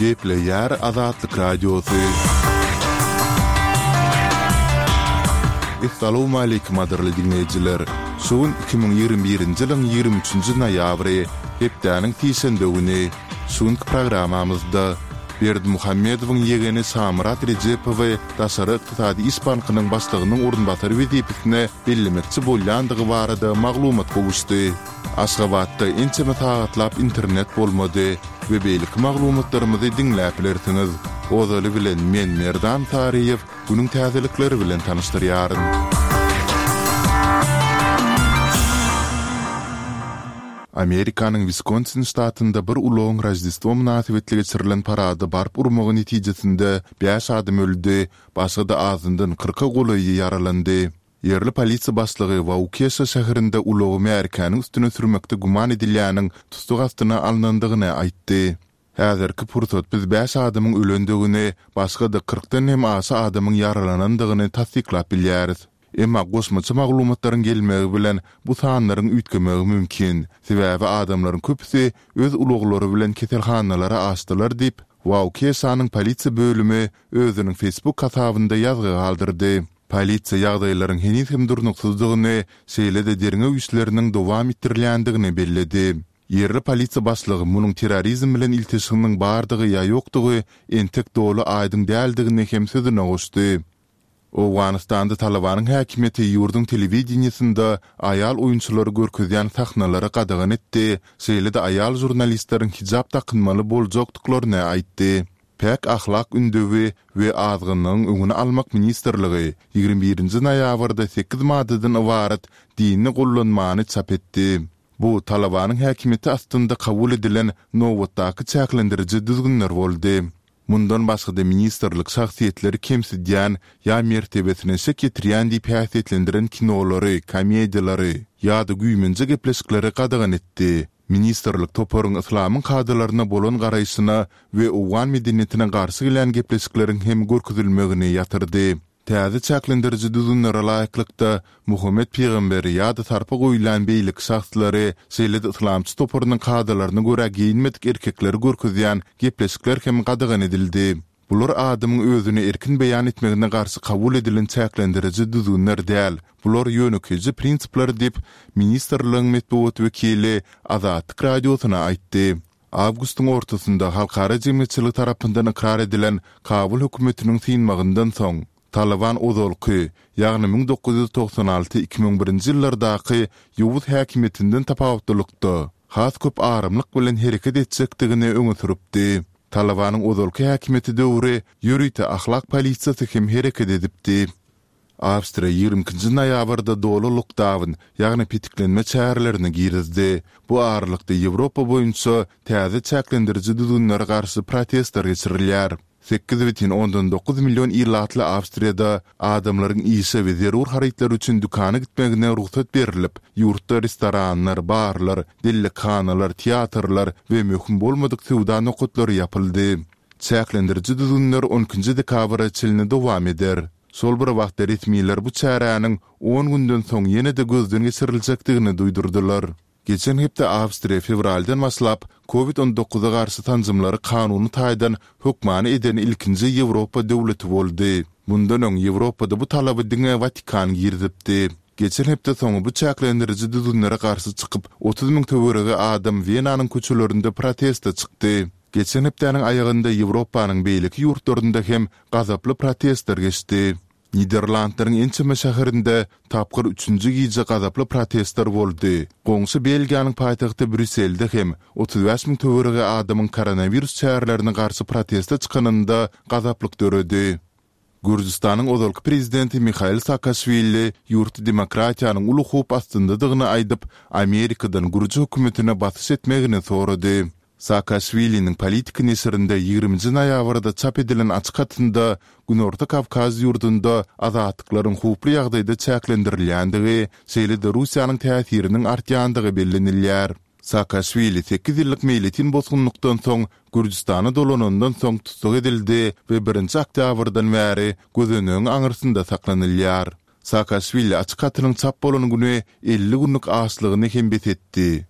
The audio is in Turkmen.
Gepleyer Azatlyk Radiosu. Assalamu alaykum adirli dinleyijiler. Şuun 2021-nji ýylyň 23-nji noýabry hepdeniň tiýşende güni şuň programamyzda Berdi Muhammedowyň ýegeni Samrat Rejepowy daşary ykdysady iş bankynyň başlygynyň orunbasary wezipetine bellemekçi bolýandygy barada maglumat gowuşdy. Aşgabatda internet agatlap internet bolmady we beýlik maglumatlarymyzy dinläp bilersiňiz. Ozaly bilen men Merdan Tariýew bunyň täzelikleri bilen tanyşdyrýaryn. Amerikanyň Wisconsin ştatynda bir ulyň Rojdestvo münasibetli geçirilen parada barp urmagy netijesinde 5 adam öldü, başga da azyndan 40 goly yaralandy. Yerli polisiýa başlygy Waukesha şäherinde ulyg Amerikanyň üstüne sürmekde guman edilýäniň tutuk astyna alnandygyny aýtdy. Häzirki pursat biz 5 adamyň ölendigini, başga da 40-dan hem aşy adamyň yaralanandygyny tasdiklap bilýäris. Emma goşmaçy maglumatlaryň gelmegi bilen bu sanlaryň üýtgemegi mümkin. Sebäbi adamlaryň köpüsi öz uluglary bilen keselhanalara açdylar diýip Waukeshanyň polisiýa bölümi özüniň Facebook hasabynda ýazgy galdyrdy. Polisiýa ýagdaýlaryň heniz hem durnuksyzdygyny, şeýle-de derňe güýçleriniň dowam etdirilýändigini belledi. Yerli polisiýa başlygy munyň terrorizm bilen iltişiminiň bardygy ýa ýokdugy entek dolu aýdyň däldigini hem sözüne goşdy. Owganistanda Talabanyň häkimeti ýurdun telewizionyasynda aýal oýunçylary görkezýän sahnalara gadagan etdi. Şeýle-de aýal jurnalistleriň hijab takynmaly boljakdyklaryny aýtdy. Pek ahlak ündüwi we azgynyň öňüne almak ministrligi 21-nji noýabrda 8 maddadan ibaret dinni gollanmany çap etdi. Bu Talabanyň häkimeti astynda kabul edilen nowatdaky çäklendiriji düzgünler boldy. Mundan başga da ministerlik şahsiýetleri kemsidýän ýa mertebesine seketirýän diýip häsiýetlendiren kinolary, komediýalary ýa-da güýmenji gepleşikleri gadagan etdi. Ministerlik toparyň islamyň kadrlaryna bolan garaýşyna we Owgan medeniýetine garşy gelen gepleşikleriň hem görkezilmegini ýatyrdy. Täze çäklendiriji düzünlere laýyklykda Muhammed Peýgamberi ýa-da tarpa goýulan beýlik şahslary, şeýle-de islamçy toparynyň kadrlaryna görä giyinmedik erkekleri görkezýän gepleşikler hem gadagan edildi. Bular adamyň özüni erkin beýan etmegine garşy kabul edilen çäklendiriji düzünler däl. Bular ýönükiji prinsipler diýip ministrligiň medeniýet wekili Azatlyk Radiosyna aýtdy. Awgustyň ortasynda halkara jemgyýetçilik tarapyndan ikrar edilen Kabul hökümetiniň synmagyndan soň Taliban ozalky, ýagny 1996-2001-nji ýyllardaky ýowuz häkimetinden tapawutlykda has köp arymlyk bilen hereket etjekdigini öňe süripdi. Talabanyň ozalky häkimeti döwri ýürüýte ahlak polisiýasy hem hereket edipdi. Awstriýa 20-nji noýabrda dolu lockdown, ýagny pitiklenme çärelerini girizdi. Bu aralykda Ýewropa boýunça täze çäklendiriji düzünlere garşy protestler geçirilýär. 8,9 milyon irlatly Awstriýada adamlaryň işe we zerur harytlar üçin dükana gitmegine ruhsat berilip, ýurtda restoranlar, barlar, dillekanalar, teatrlar we möhüm bolmadyk sowda nokutlary ýapyldy. Çäklendiriji düzünler 10-njy dekabrda çylnyp dowam eder. Sol bir wagtda resmiýetler bu çäranyň 10 günden soň ýene-de gözden geçiriljekdigini duýdurdylar. Geçen hepde Awstriýa fevraldan başlap COVID-19'a garşy tanzymlary kanuny taýdan hökmany eden ilkinji Ýewropa döwleti boldy. Bundan öň Ýewropada bu talaby diňe Vatikan girdipdi. Geçen hepde soňy bu çäklendiriji düzünlere garşy çykyp 30.000 töwerege adam Vienanyň köçelerinde protesta çykdy. Geçen hepdeniň aýagynda Ýewropanyň beýlik ýurtlarynda hem gazaply protestler geçdi. Niderlandlaryň Ençeme şäherinde tapgyr 3-nji gije gazaply protestler boldy. Goňşy Belgiýanyň paýtagty Brüsselde hem 35.000 töwerege adamyň koronawirus çärelerine garşy protesta çykanynda gazaplyk döredi. Gürjistanyň ozalky prezidenti Mikhail Saakashvili ýurt demokratiýanyň uly hop astyndadygyny aýdyp, Amerikadan Gürji hökümetine batyş etmegini sorady. Saakashvili'nin politik nesirinde 20-nji noýabrda çap edilen açyk hatynda Günorta Kavkaz ýurdunda azatlyklaryň huply ýagdaýda çäklendirilýändigi, şeýle-de Russiýanyň täsiriniň artýandygy bellenilýär. Saakashvili 8 ýyllyk meýletin bozgunlukdan soň Gürjistany dolanandan soň tutuk edildi we 1-nji oktýabrdan bäri gözünüň aňyrsynda saklanylýar. Saakashvili açyk hatynyň çap bolan güni 50 günlük açlygyny hem betetdi.